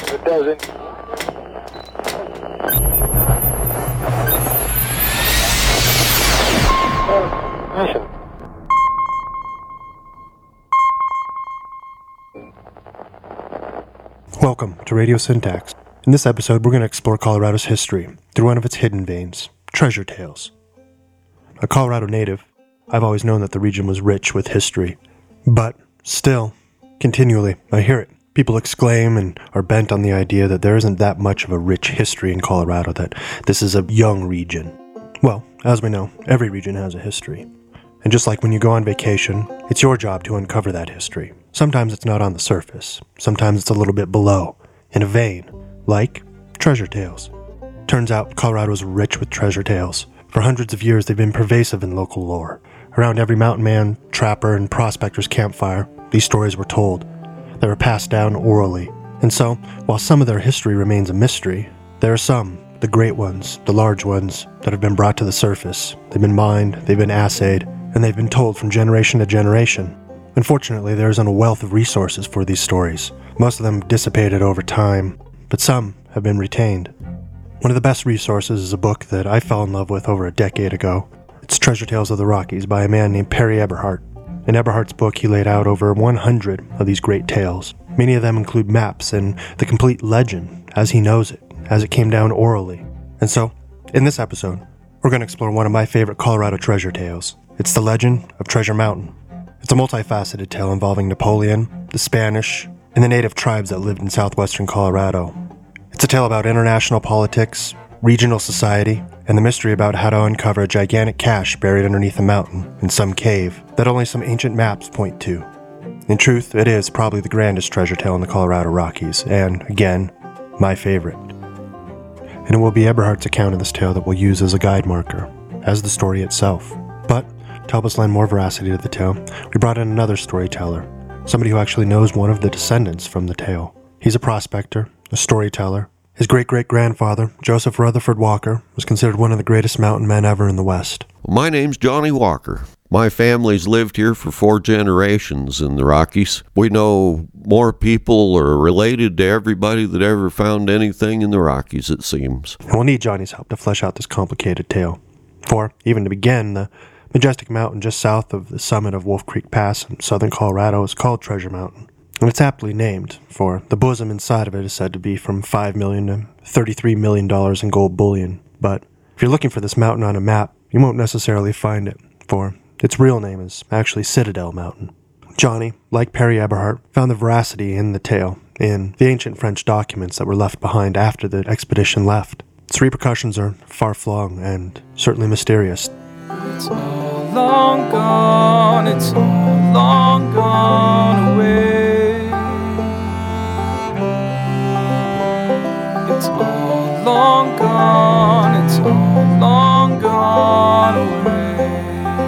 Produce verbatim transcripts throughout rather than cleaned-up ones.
It doesn't. Uh, listen. Welcome to Radio Syntax. In this episode, we're going to explore Colorado's history through one of its hidden veins, treasure tales. A Colorado native, I've always known that the region was rich with history. But still, continually, I hear it. People exclaim and are bent on the idea that there isn't that much of a rich history in Colorado, that this is a young region. Well, as we know, every region has a history. And just like when you go on vacation, it's your job to uncover that history. Sometimes it's not on the surface. Sometimes it's a little bit below, in a vein, like treasure tales. Turns out Colorado is rich with treasure tales. For hundreds of years, they've been pervasive in local lore. Around every mountain man, trapper, and prospector's campfire, these stories were told. They were passed down orally. And so, while some of their history remains a mystery, there are some, the great ones, the large ones, that have been brought to the surface. They've been mined, they've been assayed, and they've been told from generation to generation. Unfortunately, there isn't a wealth of resources for these stories. Most of them dissipated over time, but some have been retained. One of the best resources is a book that I fell in love with over a decade ago. It's Treasure Tales of the Rockies by a man named Perry Eberhardt. In Eberhardt's book, he laid out over one hundred of these great tales. Many of them include maps and the complete legend, as he knows it, as it came down orally. And so, in this episode, we're going to explore one of my favorite Colorado treasure tales. It's the legend of Treasure Mountain. It's a multifaceted tale involving Napoleon, the Spanish, and the native tribes that lived in southwestern Colorado. It's a tale about international politics, regional society, and the mystery about how to uncover a gigantic cache buried underneath a mountain in some cave that only some ancient maps point to. In truth, it is probably the grandest treasure tale in the Colorado Rockies, and, again, my favorite. And it will be Eberhardt's account of this tale that we'll use as a guide marker, as the story itself. But, to help us lend more veracity to the tale, we brought in another storyteller, somebody who actually knows one of the descendants from the tale. He's a prospector, a storyteller. His great-great-grandfather, Joseph Rutherford Walker, was considered one of the greatest mountain men ever in the West. My name's Johnny Walker. My family's lived here for four generations in the Rockies. We know more people or related to everybody that ever found anything in the Rockies, it seems. And we'll need Johnny's help to flesh out this complicated tale. For, even to begin, the majestic mountain just south of the summit of Wolf Creek Pass in southern Colorado is called Treasure Mountain. And it's aptly named, for the bosom inside of it is said to be from five million dollars to thirty-three million dollars in gold bullion. But if you're looking for this mountain on a map, you won't necessarily find it, for its real name is actually Citadel Mountain. Johnny, like Perry Eberhardt, found the veracity in the tale in the ancient French documents that were left behind after the expedition left. Its repercussions are far-flung and certainly mysterious. It's all long gone, it's all long gone away. It's all long gone, it's all long gone away.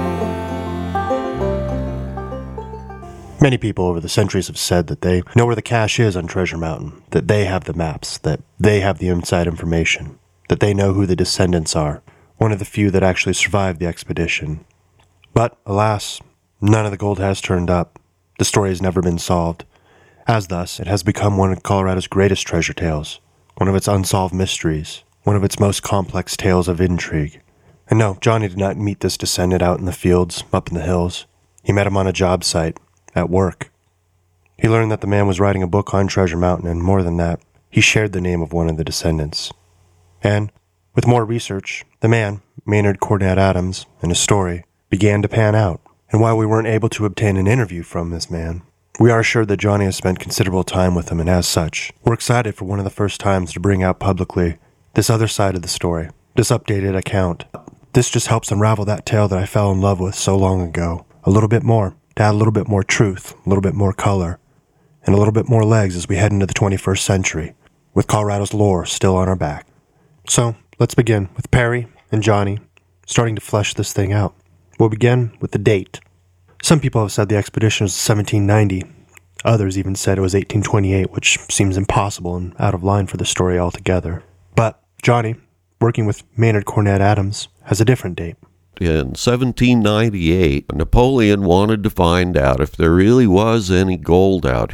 Many people over the centuries have said that they know where the cache is on Treasure Mountain, that they have the maps, that they have the inside information, that they know who the descendants are, one of the few that actually survived the expedition. But, alas, none of the gold has turned up. The story has never been solved. As thus, it has become one of Colorado's greatest treasure tales, one of its unsolved mysteries, one of its most complex tales of intrigue. And no, Johnny did not meet this descendant out in the fields, up in the hills. He met him on a job site, at work. He learned that the man was writing a book on Treasure Mountain, and more than that, he shared the name of one of the descendants. And, with more research, the man, Maynard Cornett Adams, and his story, began to pan out. And while we weren't able to obtain an interview from this man, we are assured that Johnny has spent considerable time with him, and as such, we're excited for one of the first times to bring out publicly this other side of the story, this updated account. This just helps unravel that tale that I fell in love with so long ago, a little bit more, to add a little bit more truth, a little bit more color, and a little bit more legs as we head into the twenty-first century, with Colorado's lore still on our back. So, let's begin with Perry and Johnny starting to flesh this thing out. We'll begin with the date. Some people have said the expedition was seventeen ninety. Others even said it was eighteen twenty-eight, which seems impossible and out of line for the story altogether. But Johnny, working with Maynard Cornett Adams, has a different date. In seventeen ninety-eight, Napoleon wanted to find out if there really was any gold out here.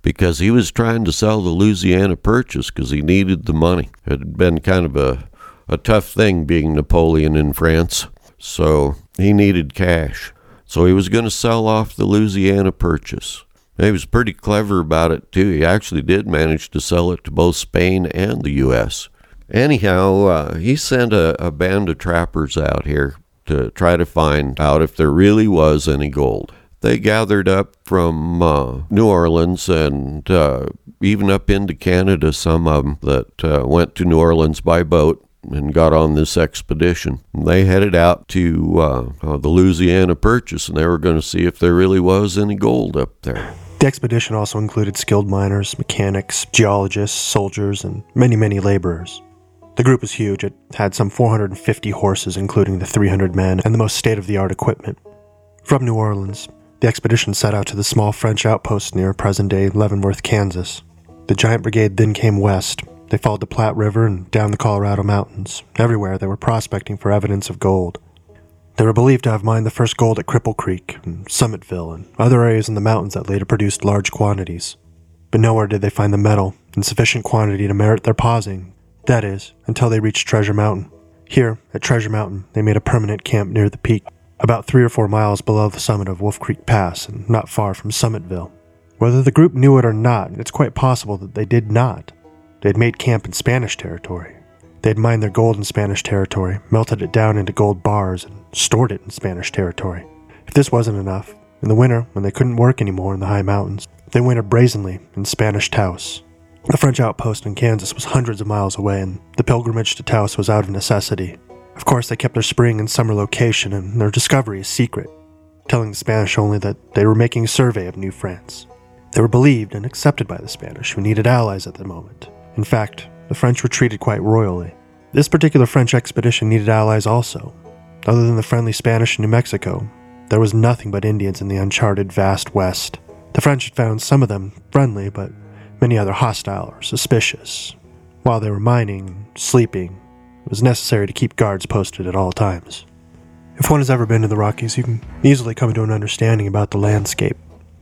because he was trying to sell the Louisiana Purchase because he needed the money. It had been kind of a, a tough thing being Napoleon in France, so he needed cash. So he was going to sell off the Louisiana Purchase. And he was pretty clever about it, too. He actually did manage to sell it to both Spain and the U S Anyhow, uh, he sent a, a band of trappers out here to try to find out if there really was any gold. They gathered up from uh, New Orleans and uh, even up into Canada, some of them that uh, went to New Orleans by boat and got on this expedition. They headed out to uh, uh, the Louisiana Purchase, and they were going to see if there really was any gold up there. The expedition also included skilled miners, mechanics, geologists, soldiers, and many, many laborers. The group was huge. It had some four hundred fifty horses, including the three hundred men, and the most state-of-the-art equipment. From New Orleans, the expedition set out to the small French outpost near present-day Leavenworth, Kansas. The giant brigade then came west. They followed the Platte River and down the Colorado Mountains. Everywhere they were prospecting for evidence of gold. They were believed to have mined the first gold at Cripple Creek, and Summitville, and other areas in the mountains that later produced large quantities. But nowhere did they find the metal in sufficient quantity to merit their pausing. That is, until they reached Treasure Mountain. Here, at Treasure Mountain, they made a permanent camp near the peak, about three or four miles below the summit of Wolf Creek Pass and not far from Summitville. Whether the group knew it or not, it's quite possible that they did not. They had made camp in Spanish territory. They had mined their gold in Spanish territory, melted it down into gold bars, and stored it in Spanish territory. If this wasn't enough, in the winter, when they couldn't work anymore in the high mountains, they wintered brazenly in Spanish Taos. The French outpost in Kansas was hundreds of miles away, and the pilgrimage to Taos was out of necessity. Of course, they kept their spring and summer location, and their discovery is secret, telling the Spanish only that they were making a survey of New France. They were believed and accepted by the Spanish, who needed allies at the moment. In fact, the French were treated quite royally. This particular French expedition needed allies also. Other than the friendly Spanish in New Mexico, there was nothing but Indians in the uncharted vast West. The French had found some of them friendly, but many other hostile or suspicious. While they were mining and sleeping, it was necessary to keep guards posted at all times. If one has ever been to the Rockies, you can easily come to an understanding about the landscape.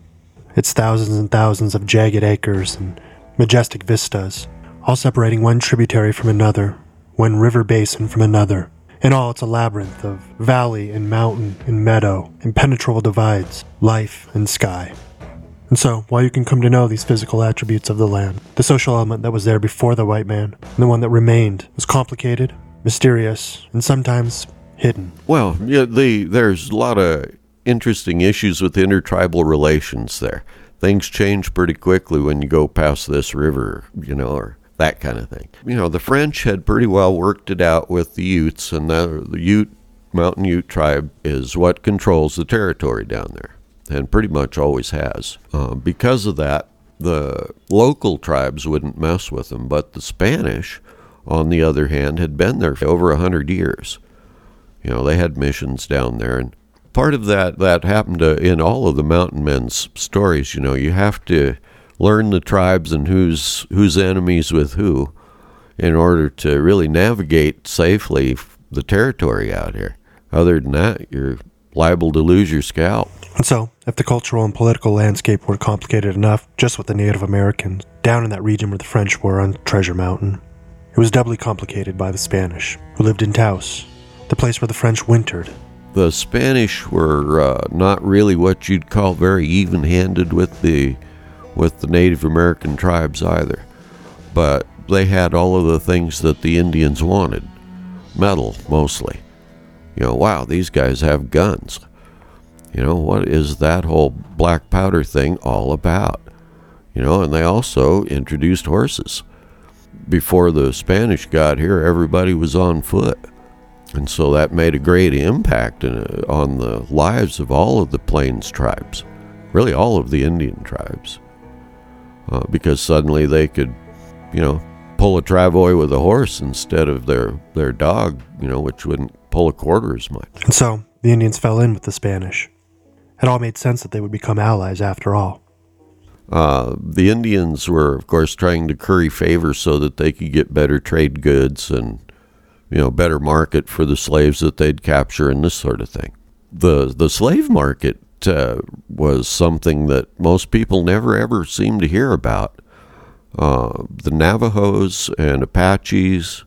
It's thousands and thousands of jagged acres and majestic vistas, all separating one tributary from another, one river basin from another. In all, it's a labyrinth of valley and mountain and meadow, impenetrable divides, life and sky. And so, while you can come to know these physical attributes of the land, the social element that was there before the white man, and the one that remained, was complicated, mysterious, and sometimes hidden. Well, yeah, the there's a lot of interesting issues with intertribal relations there. Things change pretty quickly when you go past this river, you know, or that kind of thing. You know, the French had pretty well worked it out with the Utes, and the, the Ute, Mountain Ute tribe is what controls the territory down there, and pretty much always has. Uh, because of that, the local tribes wouldn't mess with them, but the Spanish, on the other hand, had been there for over a hundred years. You know, they had missions down there, and part of that, that happened to, in all of the mountain men's stories. You know, you have to learn the tribes and who's who's enemies with who in order to really navigate safely the territory out here. Other than that, you're liable to lose your scalp. And so, if the cultural and political landscape were complicated enough just with the Native Americans down in that region where the French were on Treasure Mountain, it was doubly complicated by the Spanish, who lived in Taos, the place where the French wintered. The Spanish were uh, not really what you'd call very even-handed with the with the Native American tribes either, but they had all of the things that the Indians wanted. Metal, mostly. You know, wow, these guys have guns. You know, what is that whole black powder thing all about? You know, and they also introduced horses. Before the Spanish got here, everybody was on foot. And so that made a great impact in, uh, on the lives of all of the Plains tribes, really all of the Indian tribes, uh, because suddenly they could, you know, pull a travois with a horse instead of their, their dog, you know, which wouldn't pull a quarter as much. And so the Indians fell in with the Spanish. It all made sense that they would become allies after all. Uh, the Indians were, of course, trying to curry favor so that they could get better trade goods and, you know, better market for the slaves that they'd capture and this sort of thing. The the slave market uh, was something that most people never ever seem to hear about. Uh, the Navajos and Apaches,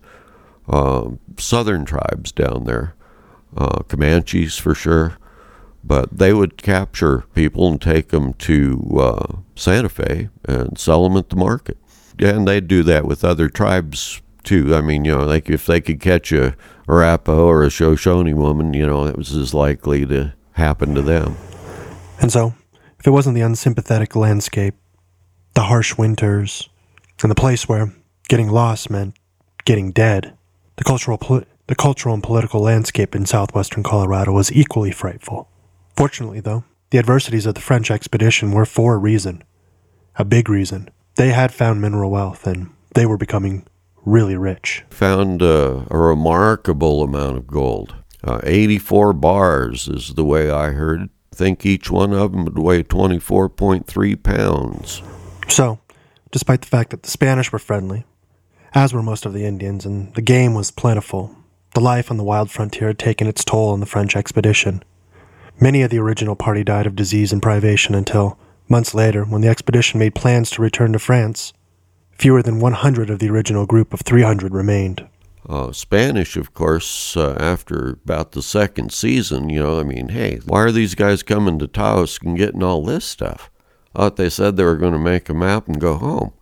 uh, southern tribes down there, uh, Comanches for sure, but they would capture people and take them to uh, Santa Fe and sell them at the market. And they'd do that with other tribes too. I mean, you know, like if they could catch a Arapaho or a Shoshone woman, you know, it was as likely to happen to them. And so, if it wasn't the unsympathetic landscape, the harsh winters, and the place where getting lost meant getting dead, the cultural poli- the cultural and political landscape in southwestern Colorado was equally frightful. Fortunately, though, the adversities of the French expedition were for a reason. A big reason. They had found mineral wealth, and they were becoming really rich. Found uh, a remarkable amount of gold. Uh, eighty-four bars is the way I heard. I think each one of them would weigh twenty-four point three pounds. So, despite the fact that the Spanish were friendly, as were most of the Indians, and the game was plentiful, the life on the wild frontier had taken its toll on the French expedition. Many of the original party died of disease and privation until, months later, when the expedition made plans to return to France, fewer than one hundred of the original group of three hundred remained. Uh, Spanish, of course, uh, after about the second season, you know, I mean, hey, why are these guys coming to Taos and getting all this stuff? I thought they said they were going to make a map and go home.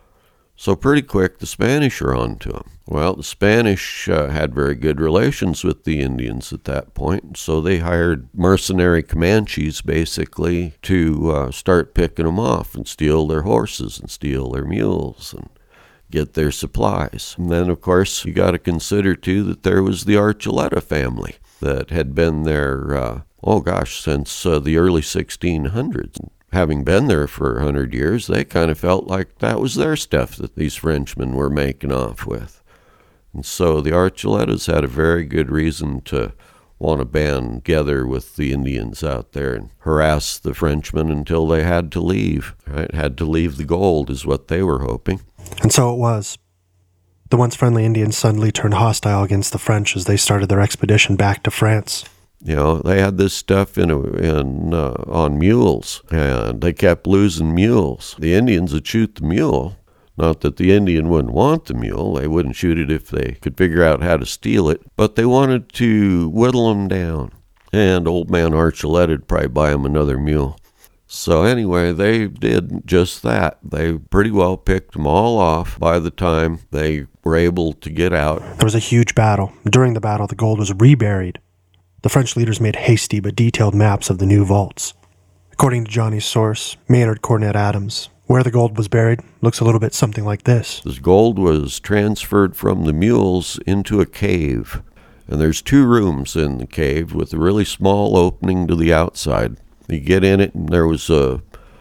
So pretty quick, the Spanish are on to them. Well, the Spanish uh, had very good relations with the Indians at that point, so they hired mercenary Comanches, basically, to uh, start picking them off and steal their horses and steal their mules and get their supplies. And then, of course, you got to consider, too, that there was the Archuleta family that had been there, uh, oh gosh, since uh, the early sixteen hundreds. Having been there for a hundred years, they kind of felt like that was their stuff that these Frenchmen were making off with. And so the Archuletas had a very good reason to want to band together with the Indians out there and harass the Frenchmen until they had to leave. Right? Had to leave the gold is what they were hoping. And so it was. The once friendly Indians suddenly turned hostile against the French as they started their expedition back to France. You know, they had this stuff in, a, in uh, on mules, and they kept losing mules. The Indians would shoot the mule. Not that the Indian wouldn't want the mule. They wouldn't shoot it if they could figure out how to steal it. But they wanted to whittle them down. And old man Archuleta would probably buy them another mule. So anyway, they did just that. They pretty well picked them all off by the time they were able to get out. There was a huge battle. During the battle, the gold was reburied. The French leaders made hasty but detailed maps of the new vaults. According to Johnny's source, Maynard Cornett Adams, where the gold was buried looks a little bit something like this. This gold was transferred from the mules into a cave. And there's two rooms in the cave with a really small opening to the outside. You get in it, and there was a,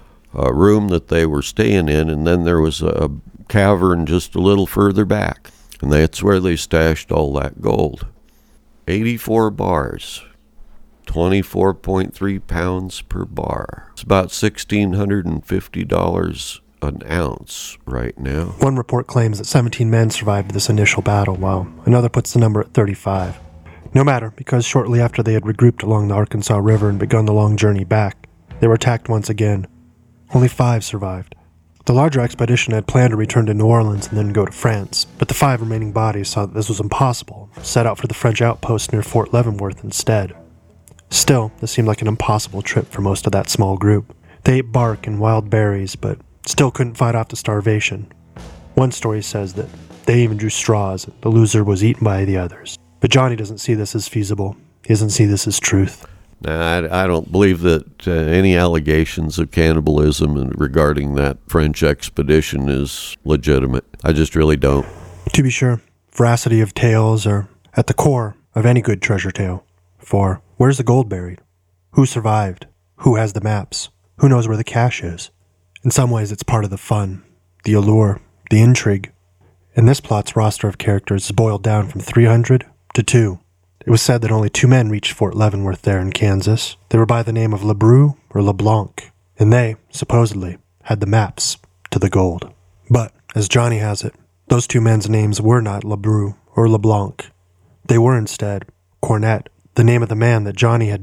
a room that they were staying in, and then there was a cavern just a little further back. And that's where they stashed all that gold. eighty-four bars, twenty-four point three pounds per bar. It's about one thousand six hundred fifty dollars an ounce right now. One report claims that seventeen men survived this initial battle, while another puts the number at thirty-five. No matter, because shortly after they had regrouped along the Arkansas River and begun the long journey back, they were attacked once again. Only five survived. The larger expedition had planned to return to New Orleans and then go to France, but the five remaining bodies saw that this was impossible, set out for the French outpost near Fort Leavenworth instead. Still, this seemed like an impossible trip for most of that small group. They ate bark and wild berries, but still couldn't fight off the starvation. One story says that they even drew straws, and the loser was eaten by the others. But Johnny doesn't see this as feasible. He doesn't see this as truth. Now, I, I don't believe that uh, any allegations of cannibalism regarding that French expedition is legitimate. I just really don't. To be sure, veracity of tales are at the core of any good treasure tale. For where's the gold buried? Who survived? Who has the maps? Who knows where the cache is? In some ways, it's part of the fun, the allure, the intrigue. And this plot's roster of characters is boiled down from three hundred to two. It was said that only two men reached Fort Leavenworth there in Kansas. They were by the name of LeBreux or LeBlanc, and they, supposedly, had the maps to the gold. But, as Johnny has it, those two men's names were not LeBreux or LeBlanc. They were instead Cornett, the name of the man that Johnny had met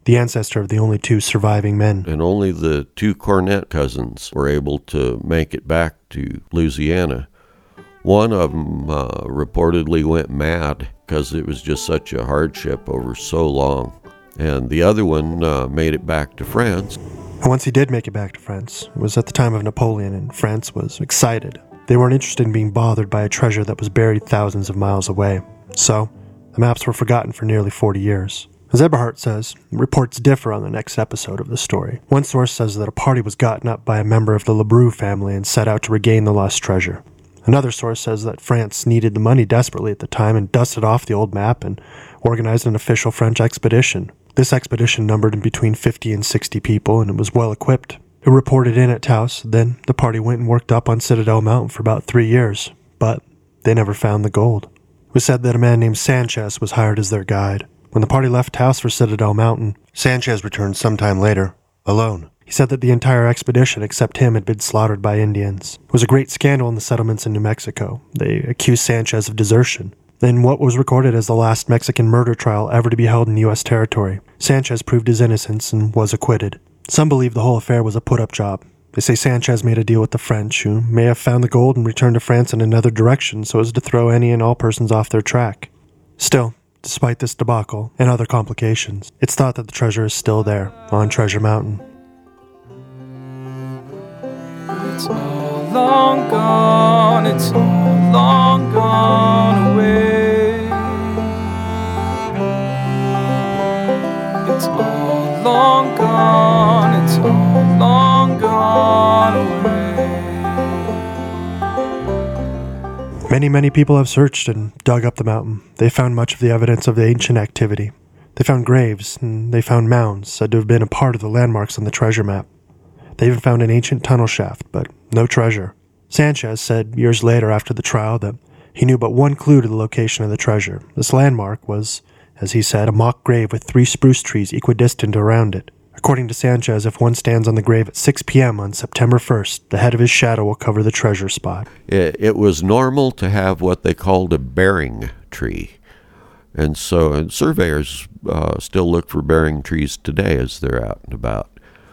the ancestor of the only two surviving men. And only the two Cornet cousins were able to make it back to Louisiana. One of them uh, reportedly went mad because it was just such a hardship over so long. And the other one uh, made it back to France. And once he did make it back to France, it was at the time of Napoleon, and France was excited. They weren't interested in being bothered by a treasure that was buried thousands of miles away. So, the maps were forgotten for nearly forty years. As Eberhardt says, reports differ on the next episode of the story. One source says that a party was gotten up by a member of the Lebrun family and set out to regain the lost treasure. Another source says that France needed the money desperately at the time and dusted off the old map and organized an official French expedition. This expedition numbered between fifty and sixty people, and it was well equipped. It reported in at Taos. Then the party went and worked up on Citadel Mountain for about three years, but they never found the gold. It was said that a man named Sanchez was hired as their guide. When the party left Taos for Citadel Mountain, Sanchez returned sometime later, alone. He said that the entire expedition, except him, had been slaughtered by Indians. It was a great scandal in the settlements in New Mexico. They accused Sanchez of desertion. Then what was recorded as the last Mexican murder trial ever to be held in U S territory. Sanchez proved his innocence and was acquitted. Some believe the whole affair was a put-up job. They say Sanchez made a deal with the French, who may have found the gold and returned to France in another direction so as to throw any and all persons off their track. Still, despite this debacle and other complications, it's thought that the treasure is still there on Treasure Mountain. It's all long gone, it's all long gone away. It's all long gone, it's all long gone away. Many, many people have searched and dug up the mountain. They found much of the evidence of the ancient activity. They found graves, and they found mounds said to have been a part of the landmarks on the treasure map. They even found an ancient tunnel shaft, but no treasure. Sanchez said years later after the trial that he knew but one clue to the location of the treasure. This landmark was, as he said, a mock grave with three spruce trees equidistant around it. According to Sanchez, if one stands on the grave at six p.m. on September first, the head of his shadow will cover the treasure spot. It, it was normal to have what they called a bearing tree. And so and surveyors uh, still look for bearing trees today as they're out and about.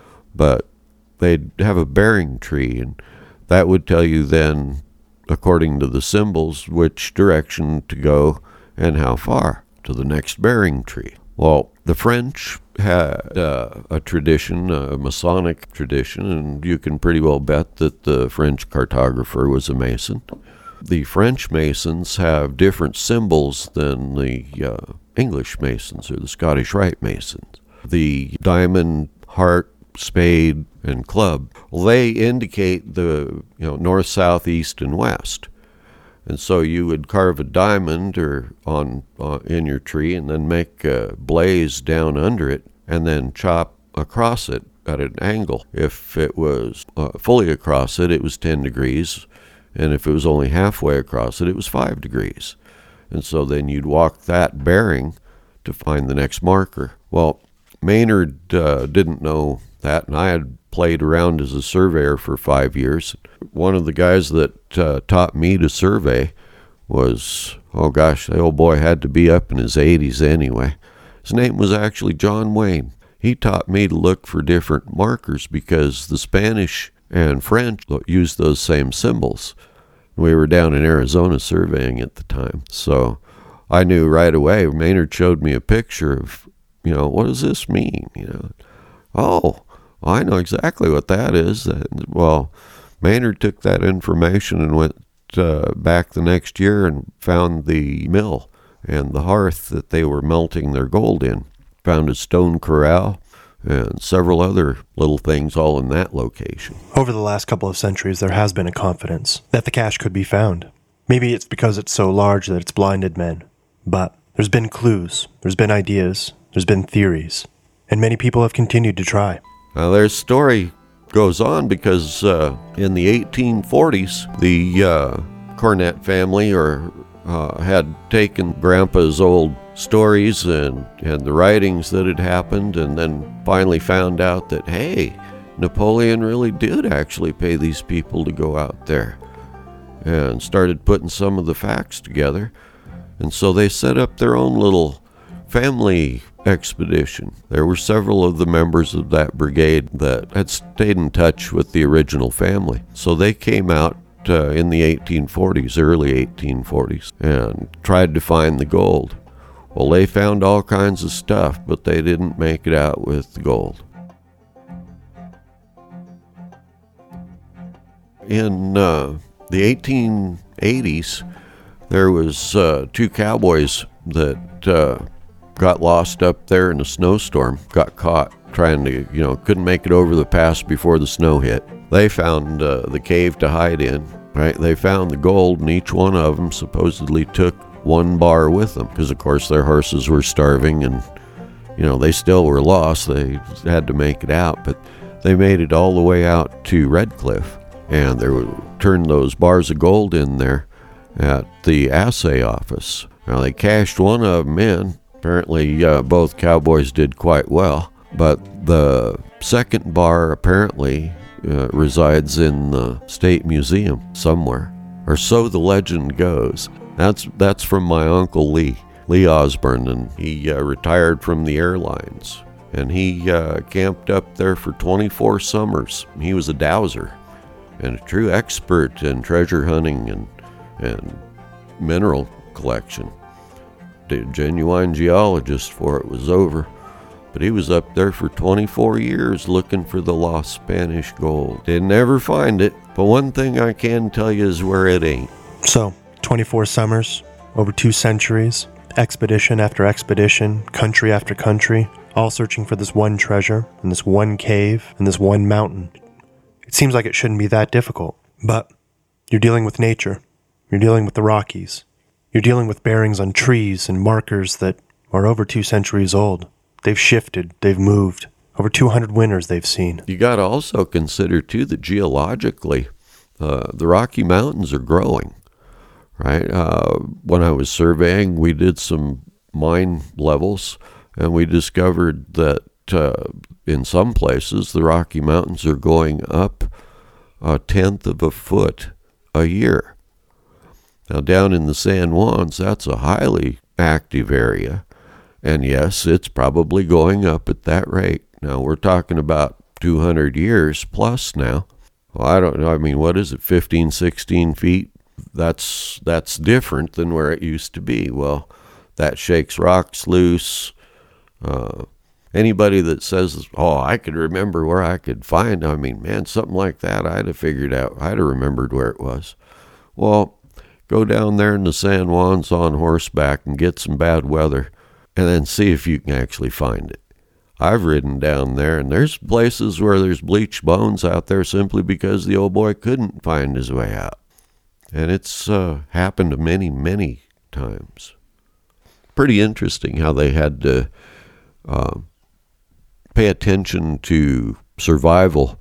But they'd have a bearing tree, and that would tell you then, according to the symbols, which direction to go and how far to the next bearing tree. Well, the French had uh, a tradition, a Masonic tradition, and you can pretty well bet that the French cartographer was a Mason. The French Masons have different symbols than the uh, English Masons or the Scottish Rite Masons. The diamond, heart, spade, and club, well, they indicate the you know north, south, east, and west. And so you would carve a diamond or on uh, in your tree and then make a blaze down under it and then chop across it at an angle. If it was uh, fully across it, it was ten degrees, and if it was only halfway across it, it was five degrees. And so then you'd walk that bearing to find the next marker. Well, Maynard uh, didn't know that, and I had played around as a surveyor for five years. One of the guys that uh, taught me to survey was, oh gosh, the old boy had to be up in his eighties anyway. His name was actually John Wayne. He taught me to look for different markers because the Spanish and French used those same symbols. We were down in Arizona surveying at the time, so I knew right away. Maynard showed me a picture of, you know, what does this mean? You know, oh, I know exactly what that is. Well, Maynard took that information and went uh, back the next year and found the mill and the hearth that they were melting their gold in. Found a stone corral and several other little things all in that location. Over the last couple of centuries, there has been a confidence that the cache could be found. Maybe it's because it's so large that it's blinded men. But there's been clues, there's been ideas, there's been theories, and many people have continued to try. Now, their story goes on because uh, in the eighteen forties, the uh, Cornet family or uh, had taken Grandpa's old stories and, and the writings that had happened, and then finally found out that, hey, Napoleon really did actually pay these people to go out there, and started putting some of the facts together. And so they set up their own little family expedition. There were several of the members of that brigade that had stayed in touch with the original family. So they came out uh, in the eighteen forties, early eighteen forties, and tried to find the gold. Well, they found all kinds of stuff, but they didn't make it out with the gold. In uh, the eighteen eighties, there was uh, two cowboys that uh, got lost up there in a snowstorm, got caught trying to, you know, couldn't make it over the pass before the snow hit. They found uh, the cave to hide in, right? They found the gold, and each one of them supposedly took one bar with them, because of course their horses were starving, and, you know, they still were lost. They had to make it out, but they made it all the way out to Red Cliff, and they were, turned those bars of gold in there at the assay office. Now, they cashed one of them in. Apparently, uh, both cowboys did quite well, but the second bar apparently uh, resides in the State Museum somewhere, or so the legend goes. That's that's from my Uncle Lee, Lee Osborne, and he uh, retired from the airlines, and he uh, camped up there for twenty-four summers. He was a dowser and a true expert in treasure hunting and and mineral collection. A genuine geologist before it was over, but he was up there for twenty-four years looking for the lost Spanish gold. Didn't ever find it, but one thing I can tell you is where it ain't. So, twenty-four summers, over two centuries, expedition after expedition, country after country, all searching for this one treasure, in this one cave, in this one mountain. It seems like it shouldn't be that difficult, but you're dealing with nature. You're dealing with the Rockies. You're dealing with bearings on trees and markers that are over two centuries old. They've shifted. They've moved. Over two hundred winters they've seen. You got to also consider, too, that geologically, uh, the Rocky Mountains are growing, right? Uh, when I was surveying, we did some mine levels, and we discovered that uh, in some places, the Rocky Mountains are going up a tenth of a foot a year. Now, down in the San Juans, that's a highly active area. And yes, it's probably going up at that rate. Now, we're talking about two hundred years plus now. Well, I don't know. I mean, what is it, fifteen, sixteen feet? That's, that's different than where it used to be. Well, that shakes rocks loose. Uh, anybody that says, oh, I could remember where I could find, I mean, man, something like that, I'd have figured out. I'd have remembered where it was. Well, go down there in the San Juans on horseback and get some bad weather, and then see if you can actually find it. I've ridden down there, and there's places where there's bleached bones out there simply because the old boy couldn't find his way out. And it's uh, happened many, many times. Pretty interesting how they had to uh, pay attention to survival,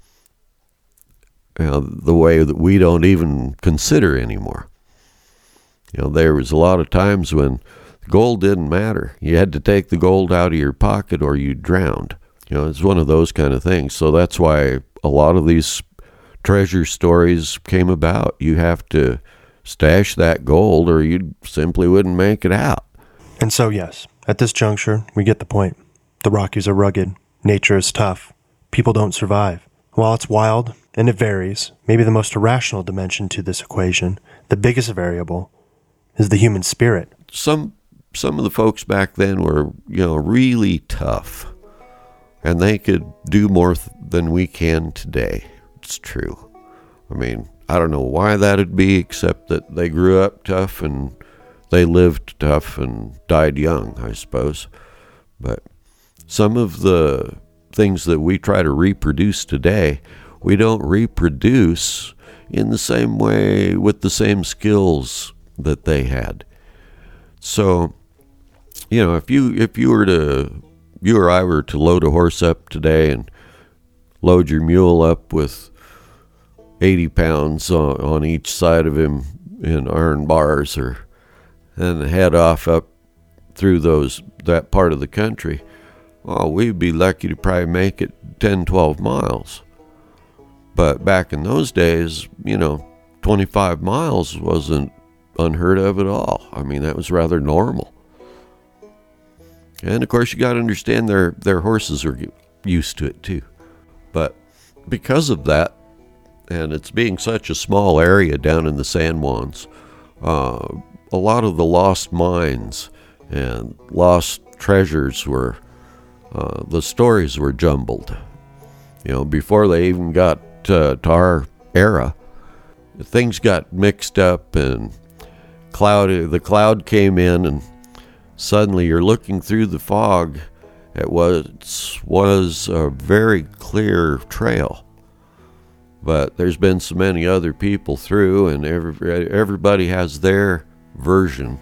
you know, the way that we don't even consider anymore. You know, there was a lot of times when gold didn't matter. You had to take the gold out of your pocket or you drowned. You know, it's one of those kind of things. So that's why a lot of these treasure stories came about. You have to stash that gold or you simply wouldn't make it out. And so, yes, at this juncture, we get the point. The Rockies are rugged. Nature is tough. People don't survive. While it's wild, and it varies, maybe the most irrational dimension to this equation, the biggest variable, is the human spirit. Some some of the folks back then were, you know, really tough, and they could do more th- than we can today. It's true. I mean, I don't know why that'd be, except that they grew up tough and they lived tough and died young, I suppose. But some of the things that we try to reproduce today, we don't reproduce in the same way with the same skills that they had. So, you know, if you if you were to you or I were to load a horse up today and load your mule up with eighty pounds on, on each side of him in iron bars, or and head off up through those that part of the country, well, we'd be lucky to probably make it ten, twelve miles. But back in those days, you know, twenty-five miles wasn't unheard of at all. I mean, that was rather normal. And of course, you got to understand their, their horses are used to it too. But because of that, and it's being such a small area down in the San Juans, uh, a lot of the lost mines and lost treasures were, uh, the stories were jumbled. You know, before they even got uh, to our era, things got mixed up and cloudy. The cloud came in, and suddenly you're looking through the fog at what was a very clear trail. But there's been so many other people through, and every, everybody has their version.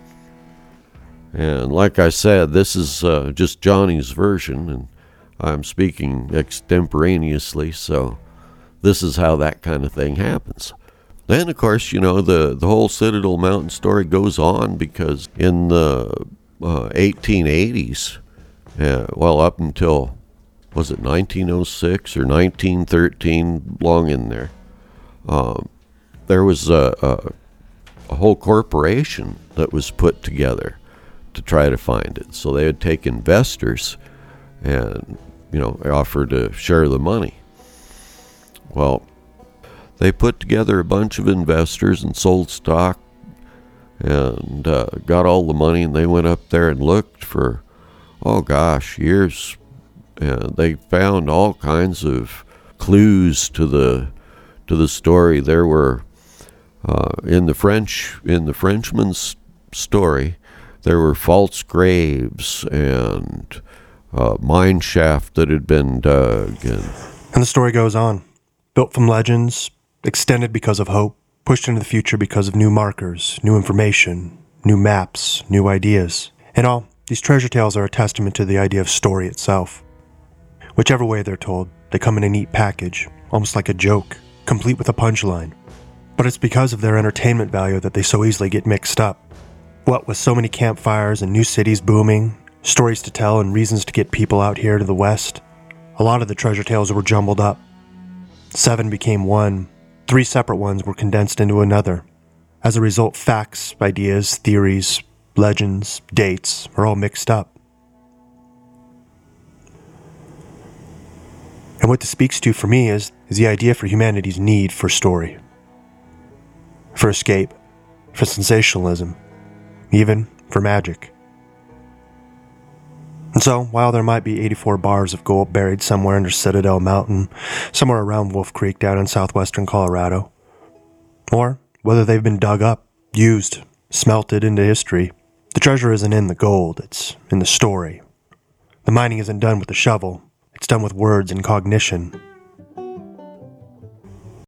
And like I said, this is uh, just Johnny's version, and I'm speaking extemporaneously, so this is how that kind of thing happens. Then, of course, you know, the, the whole Citadel Mountain story goes on because in the uh, eighteen eighties, uh, well, up until, was it nineteen oh six or nineteen thirteen, long in there, um, there was a, a, a whole corporation that was put together to try to find it. So they would take investors and, you know, offer to share the money. Well, they put together a bunch of investors and sold stock and uh, got all the money, and they went up there and looked for, oh gosh, years. And they found all kinds of clues to the to the story. There were uh, in the French in the Frenchman's story, there were false graves and uh, mine shaft that had been dug, and And the story goes on. Built from legends, extended because of hope, pushed into the future because of new markers, new information, new maps, new ideas. In all, these treasure tales are a testament to the idea of story itself. Whichever way they're told, they come in a neat package, almost like a joke, complete with a punchline. But it's because of their entertainment value that they so easily get mixed up. What with so many campfires and new cities booming, stories to tell and reasons to get people out here to the west, a lot of the treasure tales were jumbled up. Seven became one. Three separate ones were condensed into another. As a result, facts, ideas, theories, legends, dates are all mixed up. And what this speaks to for me is, is the idea for humanity's need for story. For escape. For sensationalism. Even for magic. And so, while there might be eighty-four bars of gold buried somewhere under Citadel Mountain, somewhere around Wolf Creek down in southwestern Colorado, or whether they've been dug up, used, smelted into history, the treasure isn't in the gold, it's in the story. The mining isn't done with the shovel, it's done with words and cognition.